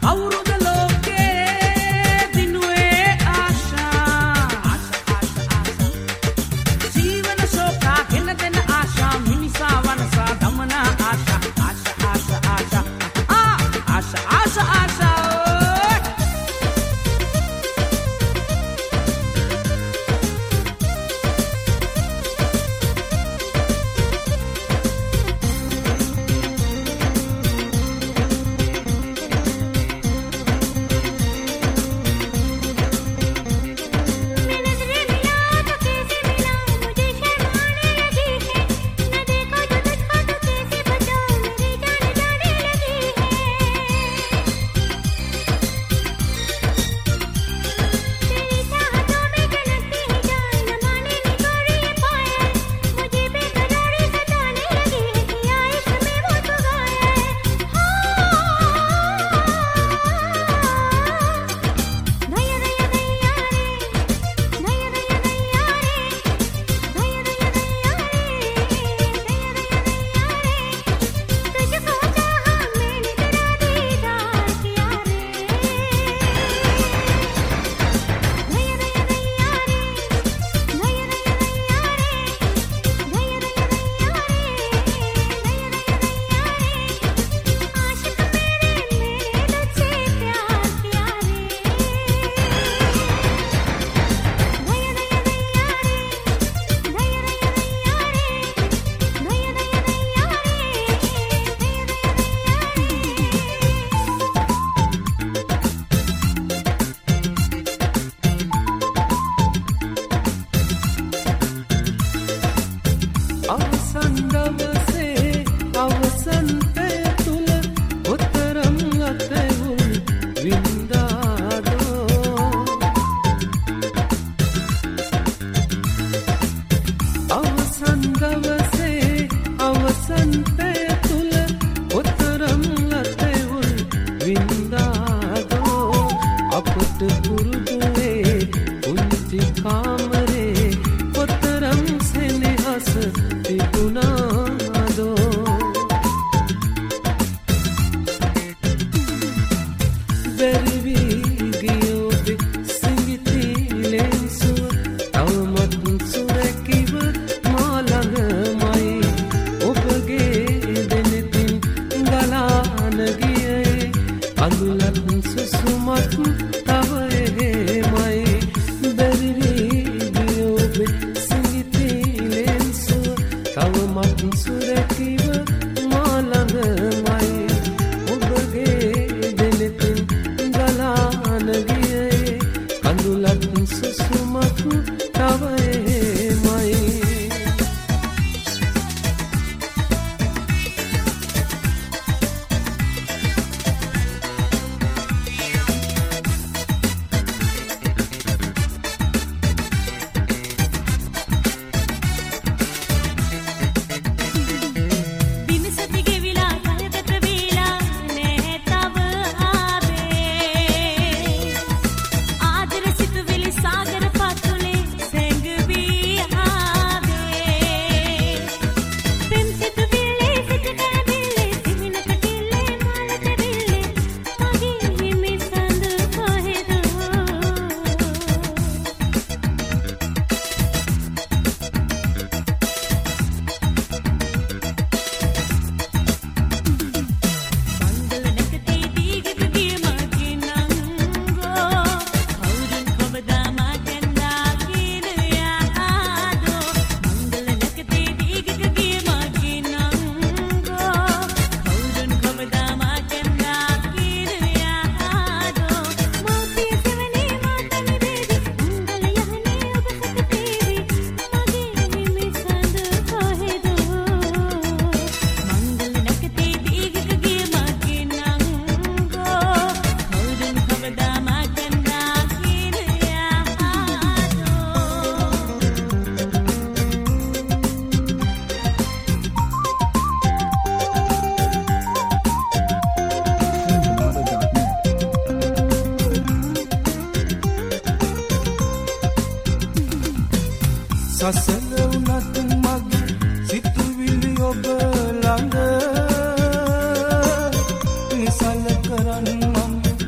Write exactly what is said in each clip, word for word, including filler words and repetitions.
සසල උනත් මගේ සිතුවිලි ඔබ ළඟ නිසල කරන්නම්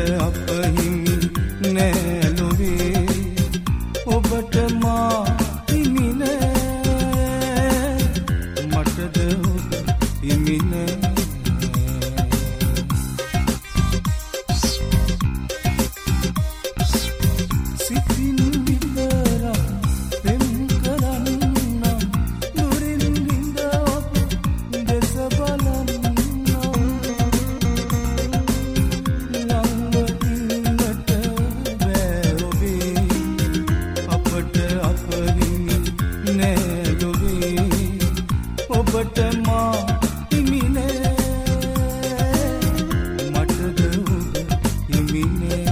අප හිමි නෑ ලොවේ ඔබට මා හිමි නෑ මටද ඔබ හිමි නෑ සිතින් විතරක් පෙම් කරන්න දුරින් හිඳ ඔබ දෙස බලන්න ඔබට මා හිමි නෑ මටද ඔබ හිමි නෑ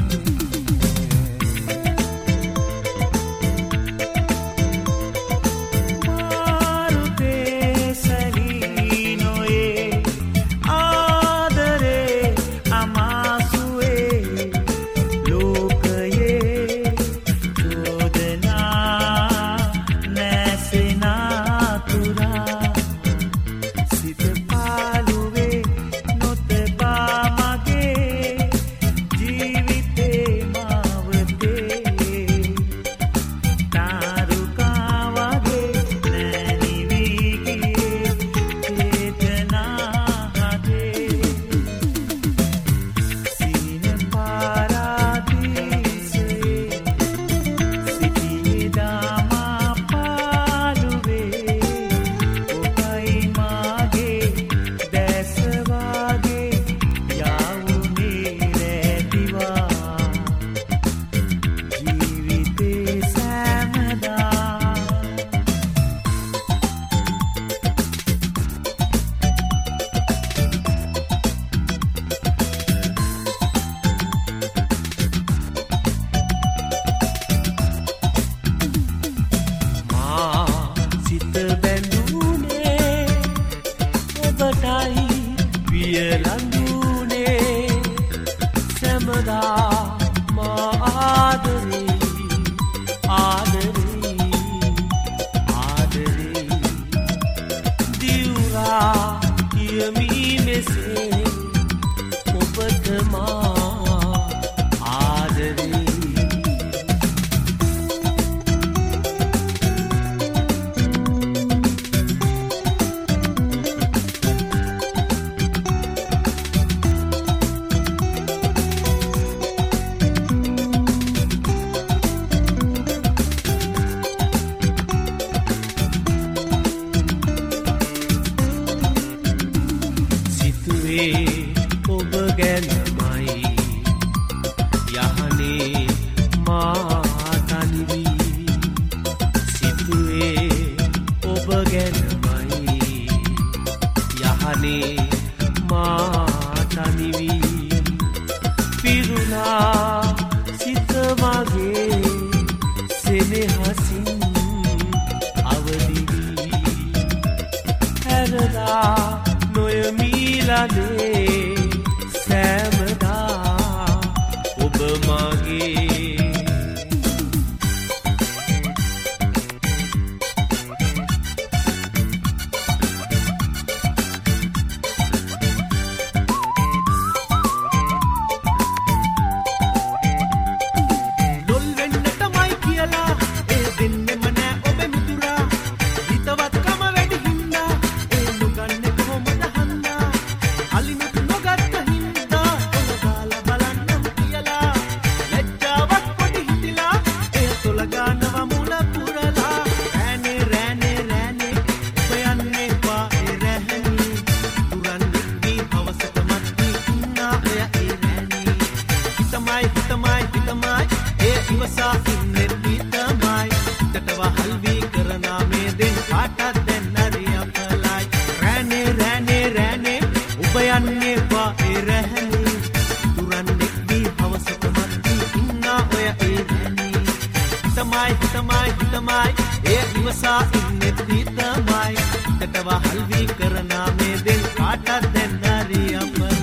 මාරුතේ සලීනොයේ ආදරේ අමාසුවේ ලෝකයේ චෝදනා නැසෙනා තුරා සිත පාළුවේ නොතබා මගේ ජීවිතේ මාවතේ තාරුකා වගේ නැනිවී ගියේ චේතනා හදේ සීන පාරාදීසේ සිටියේ දාමා පාළුවේ ඔබයි මාගේ දැස වාගේ යාවුනේ රැදිවා ජීවිතේ සෑමදා මා සිත බැඳුනේ ඔබටයි වියලඳුනේ සැමදා මා ආදරේ ආදරේ ආදරේ දිවුරා කියමි මෙසේ ඔබට මා ආදරේ සිතුවේ ඔබ ගැනමයි යහනේ මා තනිවී සිතුවේ ඔබ ගැනමයි යහනේ මා තනිවී පිරුණා සිත මගේ සෙනෙහසින් අවදිවී හැරලා නොයමීලනේ සෑමදා ඔබ මගේ ලොල් වෙන්නටමයි කියලා ඒ දෙන්නෙම නෑ ඔබ මුතුරා හිතවත්කම වැඩි හින්දා ඒ නුගන්නේ කොහොමද හන්දා අලිනුත් නොගත්ත හින්දා ඔබ ගාලා බලන්නම් කියලා ලැජ්ජාවක් පොඩි හිතිලා ඒ තොල ගන්නව මුල පුරලා රෑනේ රෑනේ රෑනේ ඔබ යන්නේ පා ඒ රැහනි තුරන් නිවි හවසට මත්ති ඉන්නා ඔය ඒ රෑනේ හිතමයි හිතමයි හිතමයි ඒ ඉවසා ඉන්නේ හිතමයි හිතට වහල් වී කරනා මේ දෙන් කාටත් දැන් නරි අපලයි රෑනේ රෑනේ රෑනේ ඔබ යන්නේ පා ඒ රැහනි තුරන් නිවි හවසට මත්ති ඉන්නා ඔය ඒ රෑනේ හිතමයි හිතමයි හිතමයි ඒ ඉවසා ඉන්නේ හිතමයි හිතට වහල් වී කරනා මේ දෙන් කාටත් දැන් නරි අපලයි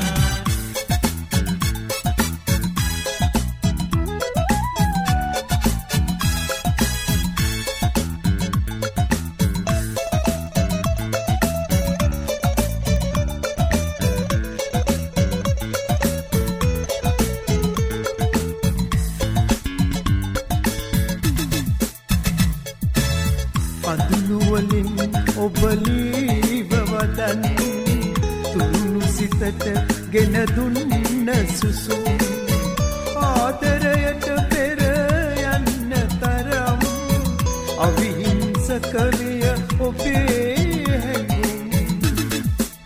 දුන්න සුසුම් ආදරයට පෙර යන්න තරම් අවිහිංසක විය ඔබේ හැඟුම්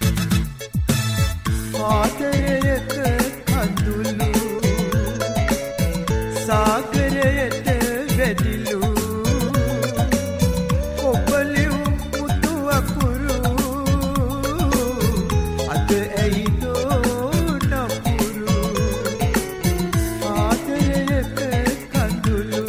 ආදරයක කඳුළු සාගරයට වැදිලු ඔබලිව් මුතු අකුරු අද ඇයිදෝ නපුරු ආදරයක කඳුළු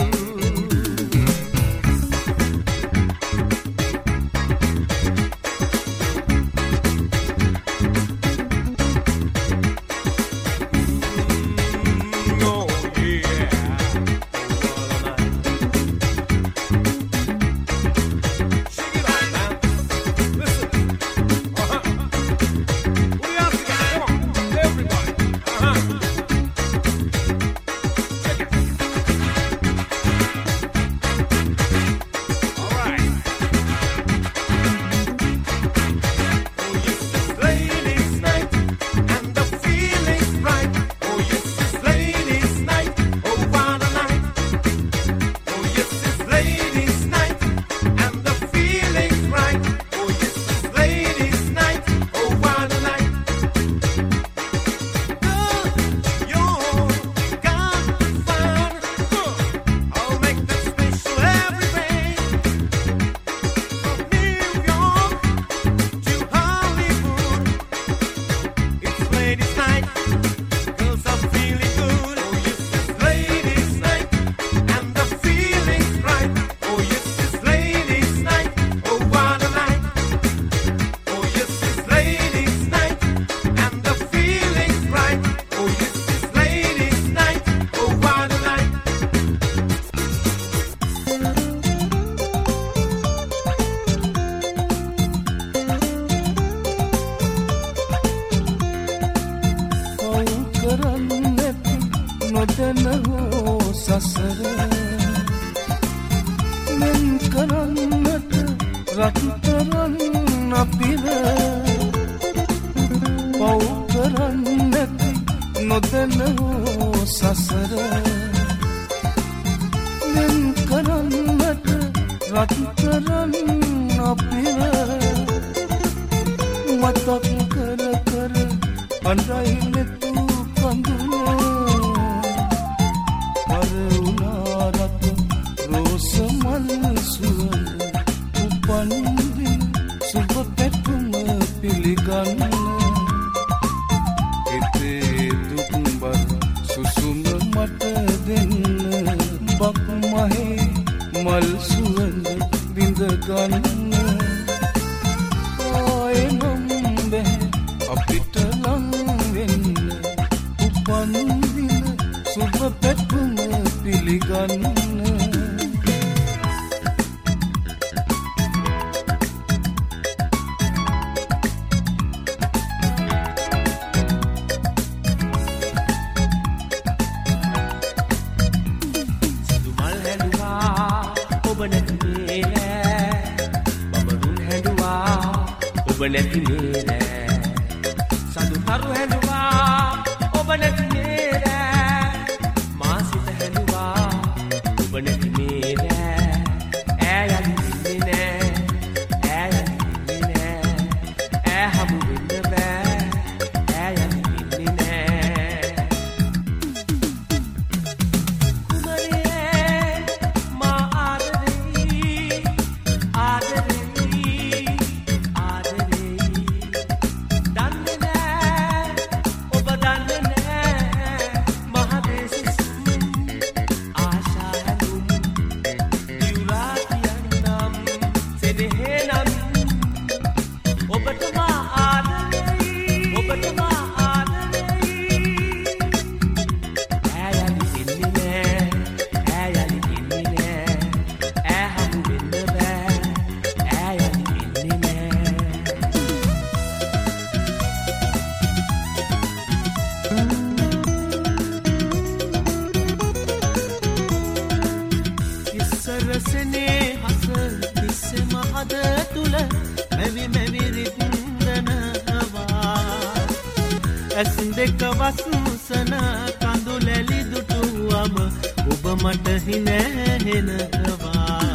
ඇසුඳෙක වස්සන කඳුලැලි දුටුවම ඔබ මට හිනැහෙනවා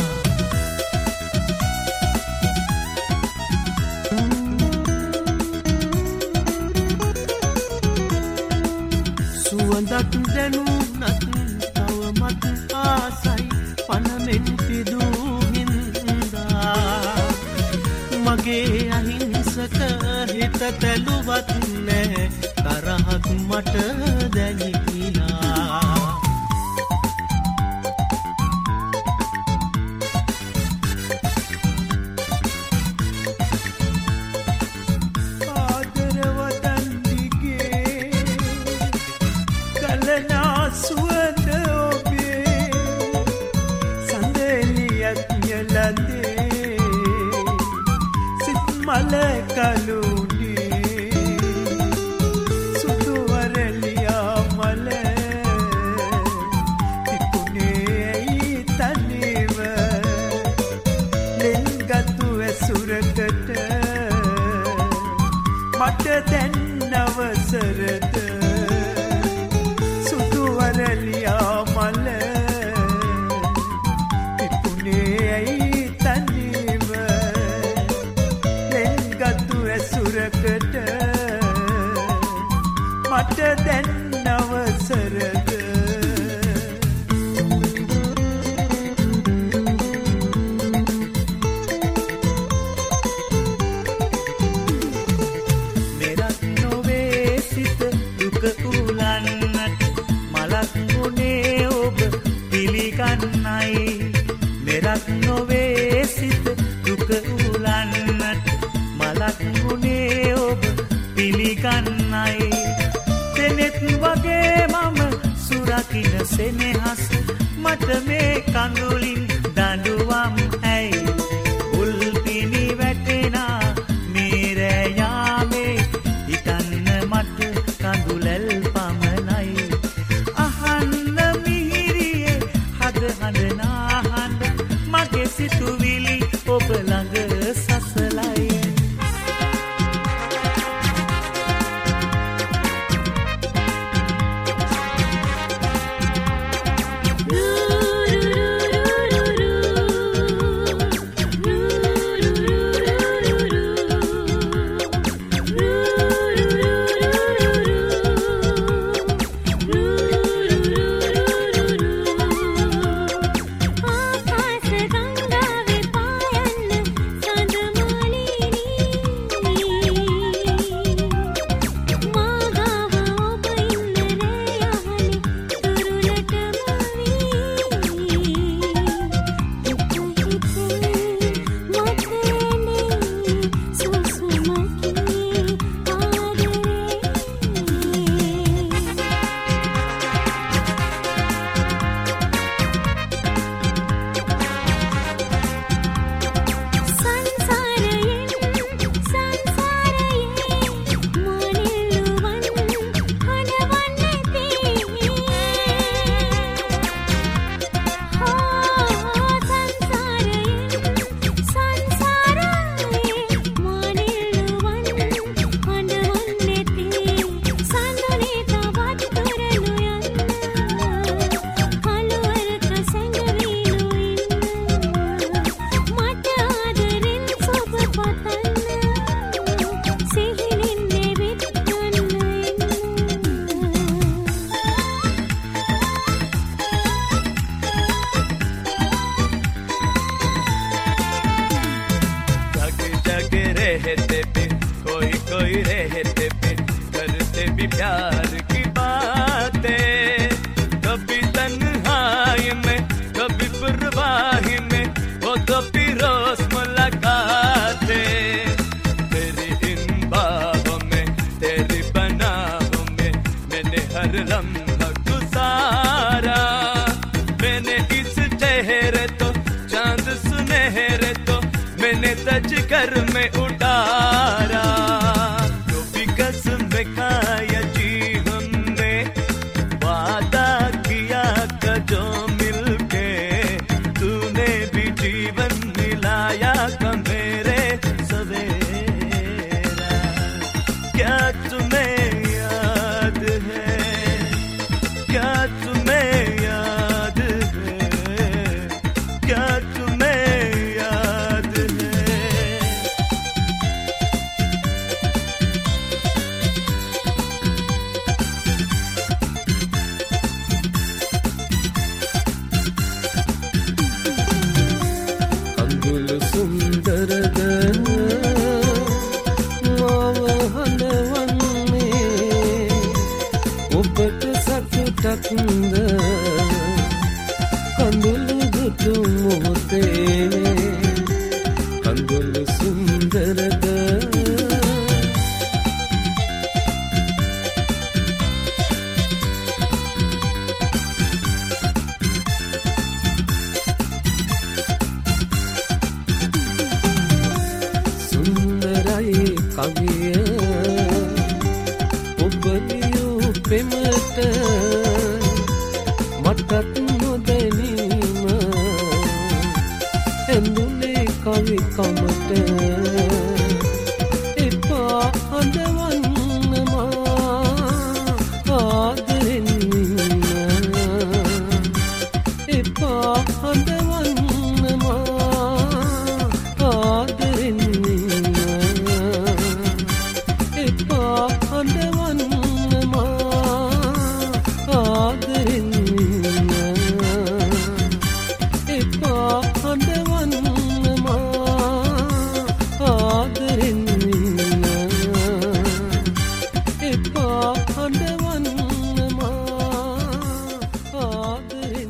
සුවඳක් දැනුනත් තවමත් ආසයි පනමෙන් පිදූ හින්දා මගේ අහිංසක හිත තැලුවත් නෑ තරහක් මට දැනිලා සුවඳ ඔබේ සඳලියක් යලදේ සිත් මල කලුනේ සුදු වරලියා මල තිකුනේ ඇයි තනිව ලෙන්ගතු ඇසුරකට මට දැන් අවසරද වරලියා මල තිපුනේ ඇයි තනිව ලෙන්ගතු ඇසුරකට මට දැන් අවසරද මෙරක් නොවේ සිත දුක උලන්නට මලක්ුණේ ඔබ පිළිගන්නයි මෙරක් නොවේ සිත දුක උලන්නට මලක්ුණේ ඔබ පිළිගන්නයි දෙනෙත් වගේ මම සුරකින සෙනෙහස මට මේ කඳුලින් දඬුවම් ඇයි උල්පිනි වැටෙනා මේ රැයාමේ හිතන්න මට කඳුලැල් පමණයි අහන්න මිහිරියේ හද හඬනා හඬ මගේ සිතුවිලි ඔබ ළඟ සසලයි रहते भी कोई कोई रहते भी करते भी प्यार की बातें कभी तन्हाई में कभी परवाही में वो कभी रोज मुलाकातें तेरी इन बाहों में तेरी पनाहों में मैंने हर लम्हा गुजारा मैंने इस चेहरे तो चांद सुनहरे तो मैंने तज कर में उतारा जो भी कसम खाया जी हमने वादा किया था जो मिलके तूने भी जीवन मिलाया था मेरे सवेरा क्या तुम्हें क्या तुम्हें याद है, क्या तुम्हें याद है। අඳුළු සුන්දරද මාව හඬවන්නේ ඔබට සතුටක්ද කඳුළු දුටු මොහොතේ අඳුළු සුන්දරද කවිය ඔබ ලියූ පෙමට මටත් නොදැනීම ඇඳුනේ කවි කමට එපා හඬවන්න මා ආදරෙන් ඉන්න එපා හඬවන්න මා ආදරෙන් හඬවන්න මා ආදරෙන් එපා හඬවන්න මා ආදරෙන් එපා හඬවන්න මා ආදරෙන්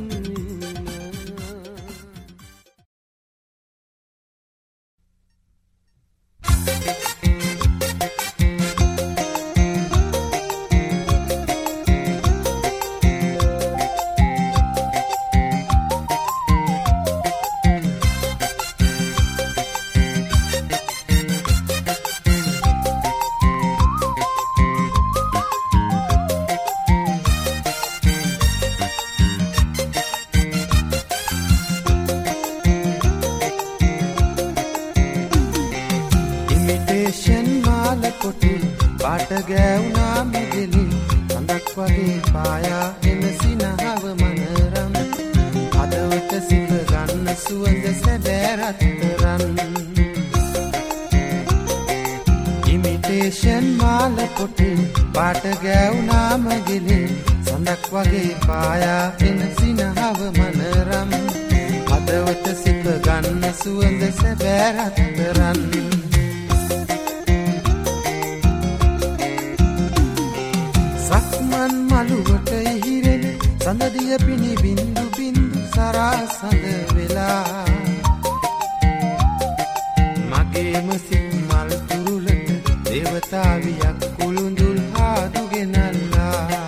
පාට ගෑවුනා මෙදෙලි සඳක් වගේ පායා එන සිනහව මනරම් හදවත සිප ගන්න සුවඳ සැබෑ රත්තරන් ඉමිටේෂන් මාල පොටි පාට ගෑවුනා මෙදෙලි සඳක් වගේ පායා එන සිනහව මනරම් හදවත සිප ගන්න සුවඳ සැබෑ රත්තරන් සක්මන් මළුවට ඉහිරෙන සඳදිය පිණි බින්දු බින්දු සරාසඳ වෙලා මගේම සිත් මල් තුරුලට දේවතාවියක් කුළුඳුල් හාදු ගෙනල්ලා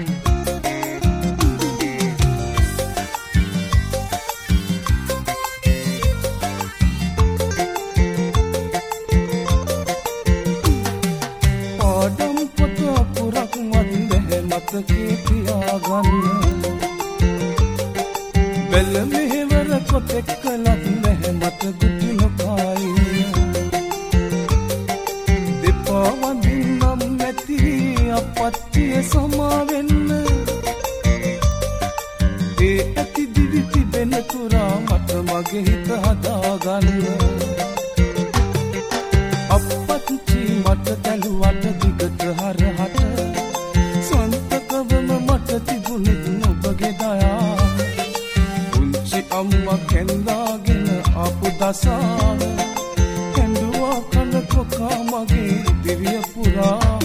පාඩම් පොත පුරක් මදින්දේ මතකේ තියාගන්න බැල මෙහෙවර කොටෙක් කලත් නැහැ මත ගුටි නොකායි දෙපා වඳින්නම් නැති අපත්තිය සමාවෙන්න ඒ ඇති දිවි තිබෙන තුරා මට මගේ හිත හදාගන්න අපත්චි මට දැලුවට දිගට හරහට සන්තකවම මට තිබුණෙත් නොබගේ දයා පුංචි අම්මා කැන්දාගෙන ආපු දසාව කැඳුවා කන කොකා මගේ දිවිය පුරාම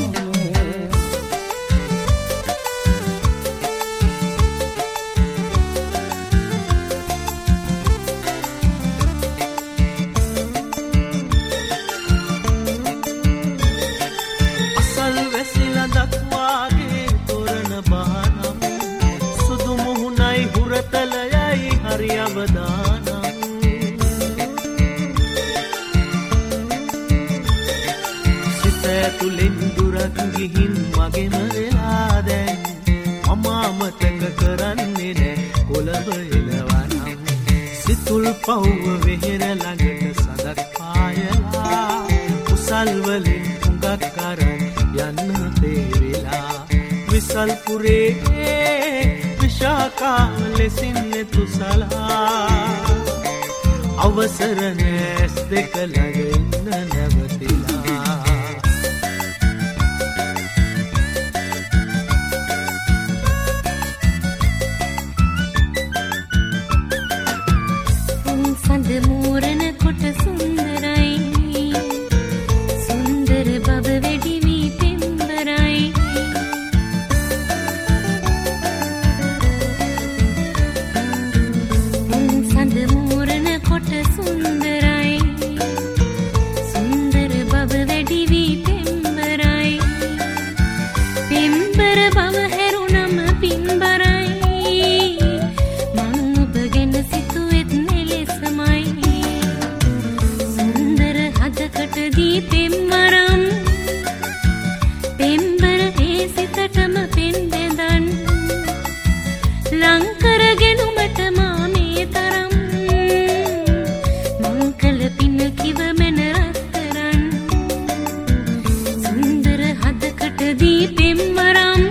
තුලින් දුරක් ගිහින් මගෙම වෙලා දැන් මම අමතක කරන්නේ නෑ කොළඹ එළවනම් සිතුල් පව්ව වෙහෙර ළඟට සඳක් පායලා කුසල් වලින් හුඟක් කරන් යන්න තේරිලා විසල් පුරේ ශාකා ලෙසින් තුසලා අවසර නැස් දෙක ළඟ නැවතිලා සඳ මෝරණ කොට සුන්දරයි සුන්දර බබ වැඩි වී පෙම්බරයි සඳ මෝරණ කොට සුන්දරයි සුන්දර බබ වැඩි වී පෙම්බරයි පෙම්බර බව හැරුණම පින්බරයි මං ඔබ ගැන සිතුවෙත් සුන්දර හදකට දී පෙම්මරම් පෙම්බර ඒ සිතටම පෙන් බැඳන් ලංකරගෙනුමට මා මේ තරම් මං කළ පින කිව මැන රත්තරන් සුන්දර හදකට දී පෙම්මරම්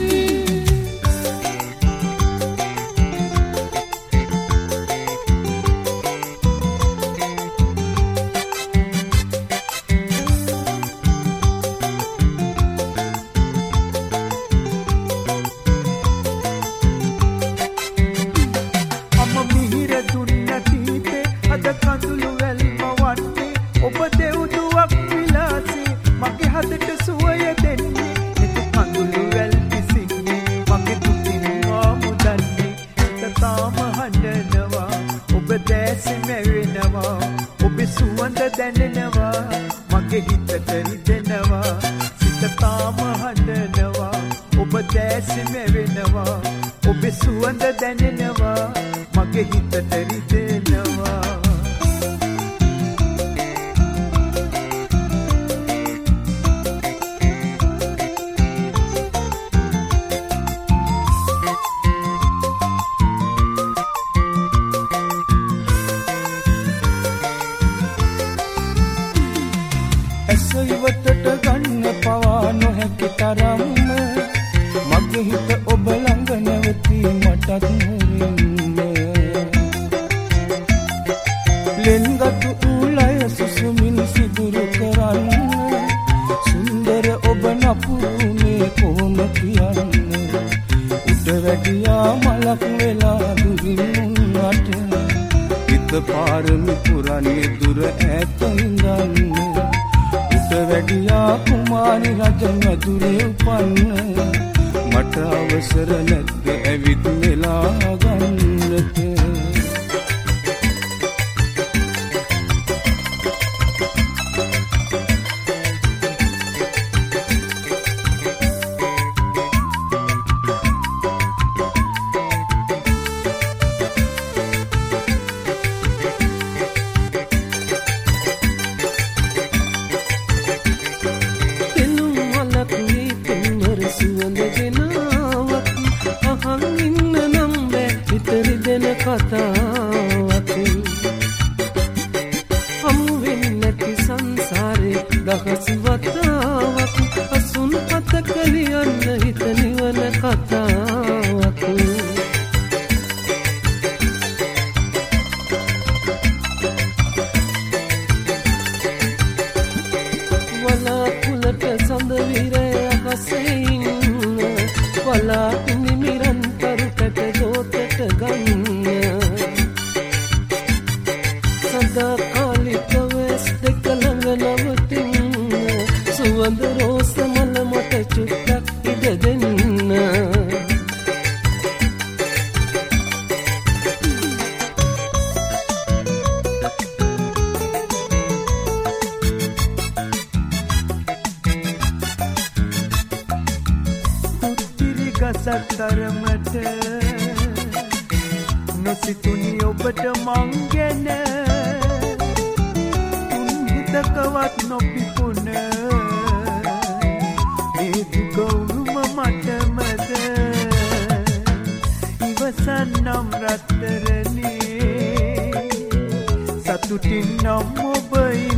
සතුටින් නම් ඔබ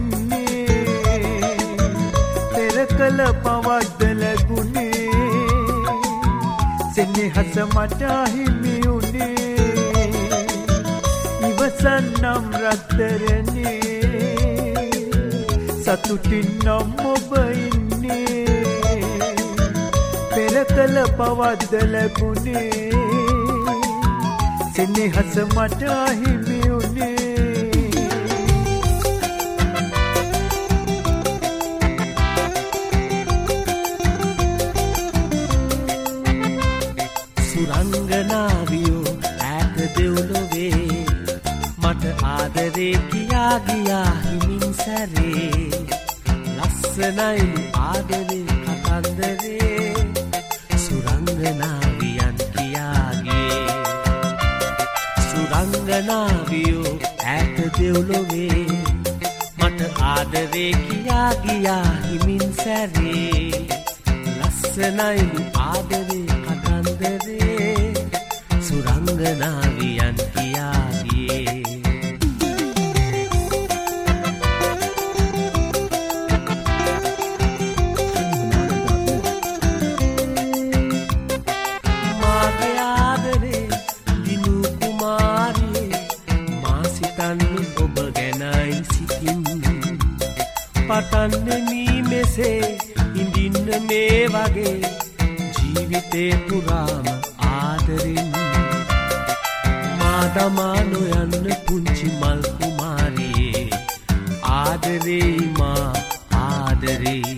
ඉන්නේ පෙර කල පවද්ද ලැබුණේ සෙනෙහ සෙනෙහස මට හිමි උනේ ඉවසන්නම් රත්තරනේ සතුටින් නම් ඔබ ඉන්නේ පෙර කල පවද්ද ලැබුණේ සෙනෙහස මට හිමි උනේ රංගනාවියෝ ඈත දෙව්ලොවේ මට ආදරේ කියා ගියා හිමින් සැරේ ලස්සනයි ආදරේ කතන්දරේ සුරංගනාවියන් කියාගේ සුරංගනාවියෝ ඈත දෙව්ලොවේ මට ආදරේ කියා ගියා හිමින් සැරේ ලස්සනයි ආදරේ සුරංගනාවියන් කියාගේ මාගේ ආදරේ දිනු කුමාරියේ මා සිතන්නේ ඔබ ගැනයි සිතින් පතන්නේ මී මෙසේ ඉඳින්න මේ වගේ ජීවිතේ පුරාම ආදරෙන් මාදමා නොයන්න පුංචි මල් කුමාරියේ ආදරේ මා ආදරේ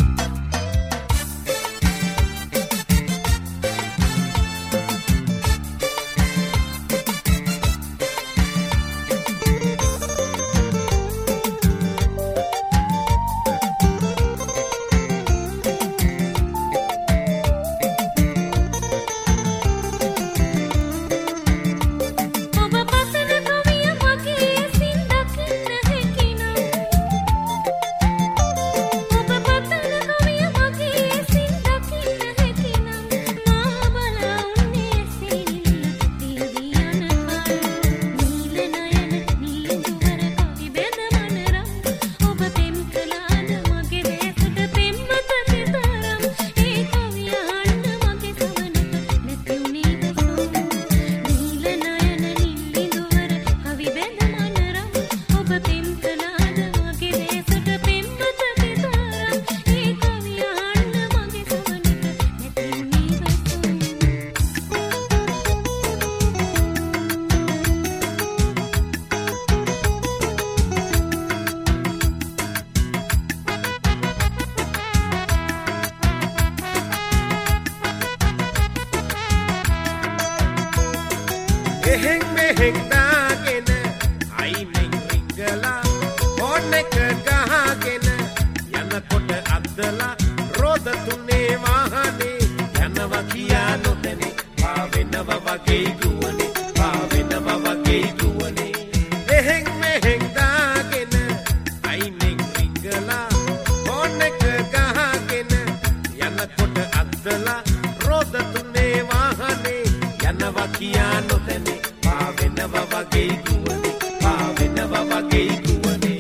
එහෙන් මෙහෙන් දාගෙන අයිනෙන් රිංගලා ෆෝන් එක ගහගෙන යනකොට අද්දලා රෝද තුනේ වාහනේ යනවා කියා නොදැනේ පාවෙනවා වගේ ගුවනේ පාවෙනවා වගේ ගුවනේ එහෙන් මෙහෙන් දාගෙන අයිනෙන් රිංගලා ෆෝන් එක ගහගෙන යනකොට අද්දලා රෝද තුනේ වාහනේ යනවා කියා නොදැනේ පාවෙනවා වගේ ගුවනේ පාවෙනවා වගේ ගුවනේ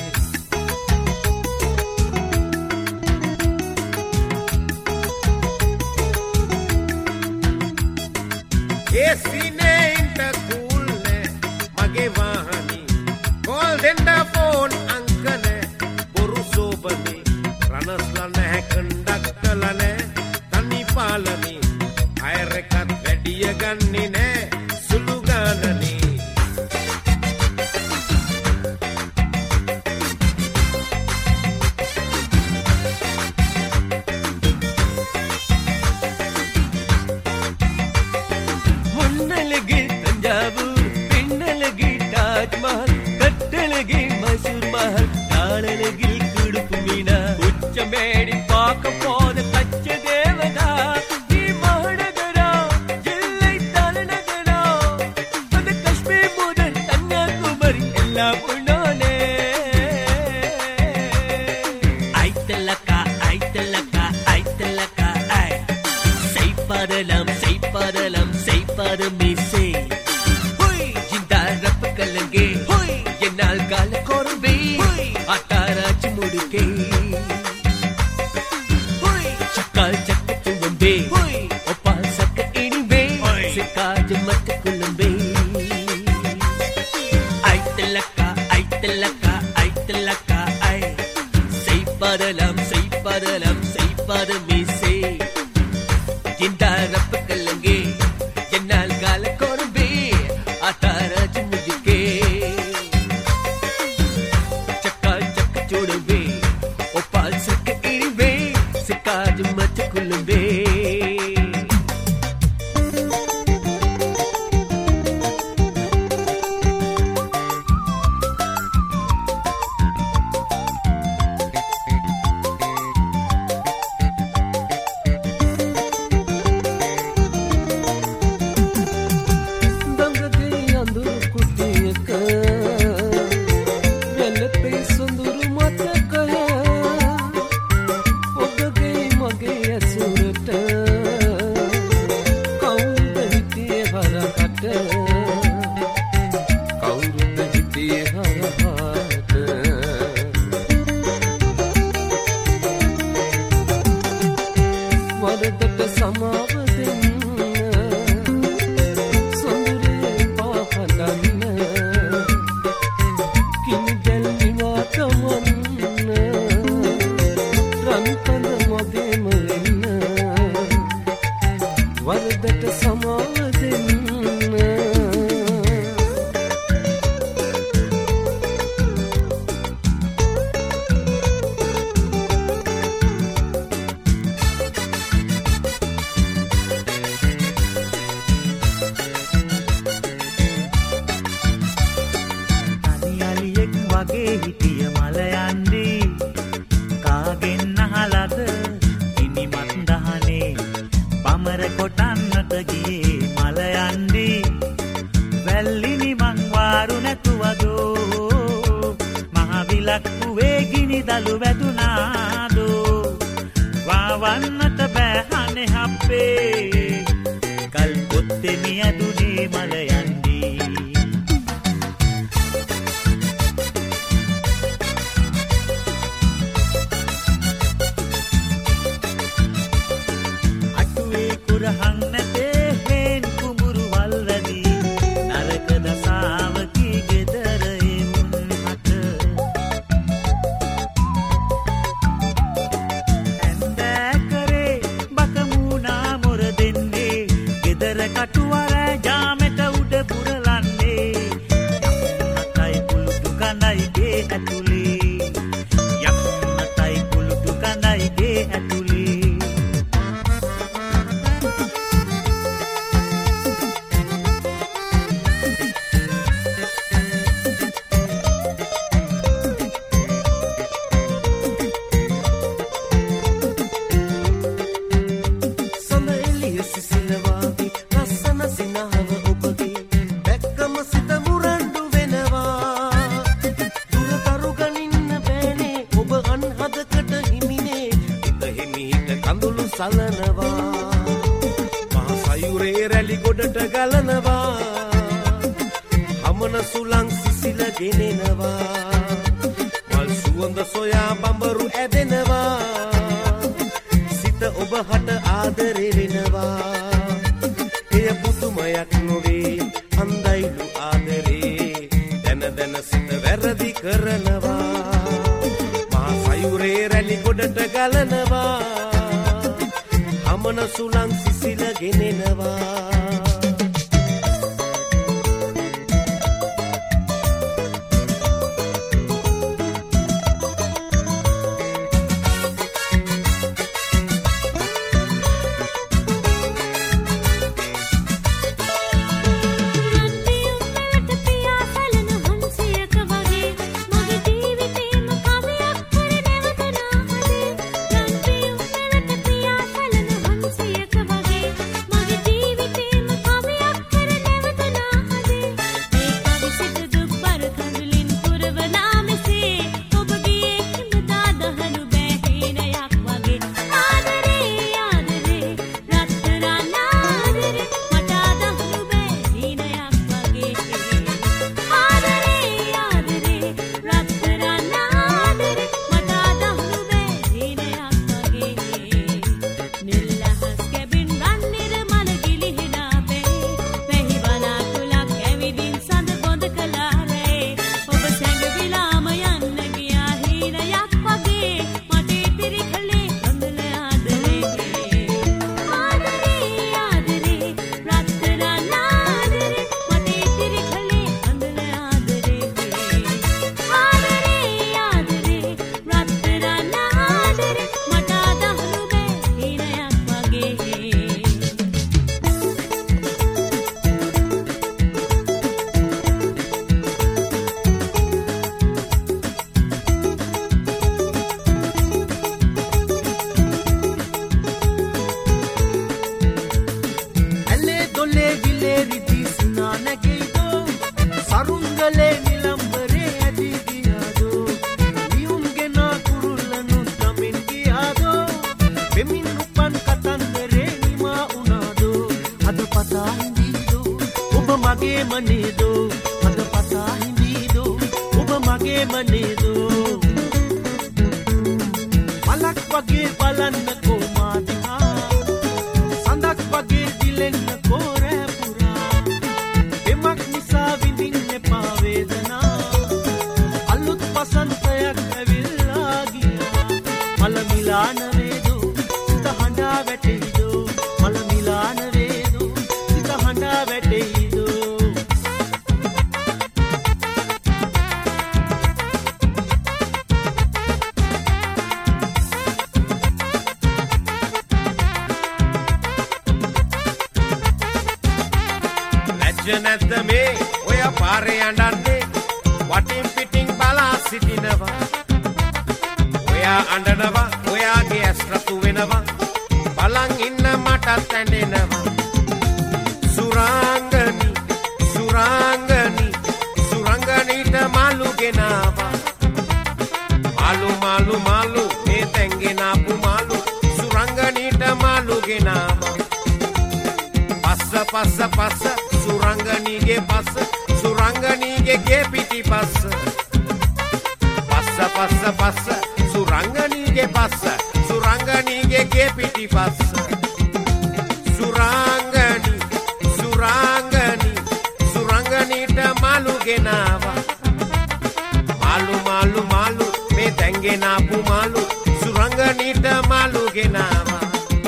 ඒ සීනේ ඉන්ට කූල් නේ මගේ වාහනේ කෝල් දෙන්න ෆෝන් අංකනේ බොරු සෝබනේ රනස්ලා නැහැ කණ්ඩක්කලා නැහැ තනි පාලනේ අයර එකත් වැඩිය ගන්නේ නෑ සුළු ගානනේ මුන්නලගේ තංජාවුර් පින්නලගේ තාජ් මහල් කට්ටලගේ මයිසූර් මහල් තාලලගේ කුඩුපු Meena උච්ච මේඩි පාක පොද Kachchi දේවදා Padalam, say padalam, say padamise. Hui, jindarap kalange. Hui, yenal gala korbe. Hui, atara chumuduke. Hui, chakal chakka chumbe. Hui, opal sak ini සකාජ මට කුළුඹේ අයිතලකා අයිතලකා අයිතලකා අයි සෙයිපදලම් සෙයිපදලම් සෙයිපද මිසේ ජින්දාරප කලංගේ ජනල් ගාල කොරබේ අතාරජ මුදිකේ චක්කා චක්ක චොඩබේ ඔපල් සක ඉරිබේ සකාජ මට කුළුඹේ Come on. මගේම නේදෝ අද පතා හිඳීදෝ ඔබ මගේම නේදෝ මලක් වගේ බලන්නකෝ මා දිහා සඳක් වගේ දිලෙන්නකෝ රෑ පුරා එමක් නිසා විඳින්න එපා වේදනා අලුත් වසන්තයක් ඇවිල්ලා ගියා මල මිලාන වේදෝ සිත හඬා වැටෙයිදෝ මල මිලාන වේදෝ සිත හඬා වැටෙයිදෝ නැත්ද මේ ඔය පාරේ අඬන්නේ වටින් පිටින් බලා සිටිනවා ඔයා අඬනවා ඔයාගේ ඇස් රතු වෙනවා බලන් ඉන්න මටත් ඇඬෙනවා සුරංගනි සුරංගනි සුරංගනීට මාළු ගෙනාවා මාළු මාළු මාළු මේ තැන්ගෙන ආපු මාළු සුරංගනීට මාළු ගෙනාවා පස්ස පස්ස පස්ස සුරංගනීගේ පස්ස සුරංගනීගේ ගේ පිටි පස්ස පස්ස පස්ස පස්ස සුරංගනීගේ පස්ස සුරංගනීගේ ගේ පිටි පස්ස සුරංගනී සුරංගනී සුරංගනීට මාළු ගෙනාවා මාළු මාළු මාළු මේ තැන්ගෙන ආපු මාළු සුරංගනීට මාළු ගෙනාවා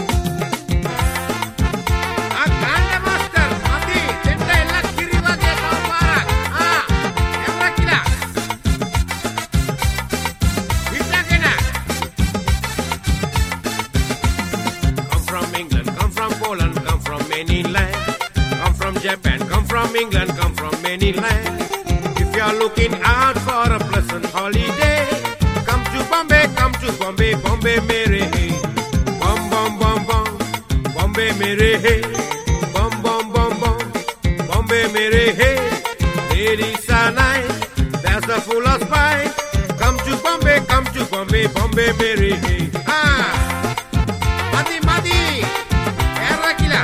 Japan, come from England, come from many lands. If you're looking out for a pleasant holiday, come to Bombay, come to Bombay, Bombay mere hey. Bom bom bom bom, Bombay mere hey. Bom bom bom bom, Bombay mere hey. Ladies are nice, there's a full of spice. Come to Bombay, come to Bombay, Bombay mere hey. Ah, Madi Madi, Errakila.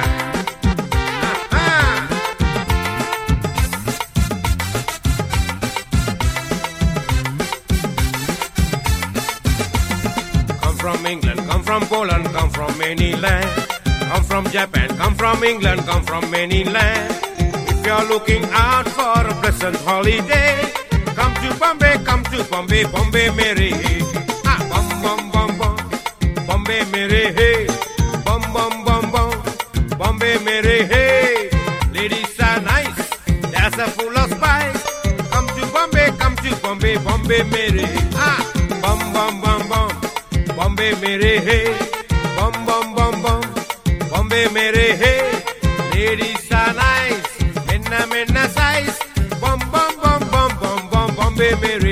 From England, come from Poland, come from many lands. Come from Japan, come from England, come from many lands. If you're looking out for a pleasant holiday, come to Bombay, come to Bombay, Bombay mere hey. Ah, bum bum bum bum, Bombay mere hey. Bum bum bum bum, Bombay mere hey. Ladies are nice, there's a full of spice. Come to Bombay, come to Bombay, Bombay mere hey. Ah, bum bum bum bum. Bombay mere hey, bum bum bum bum, Bombay mere hey. Ladies are nice, menna menna size, bum bum bum bum bum bum, Bombay mere.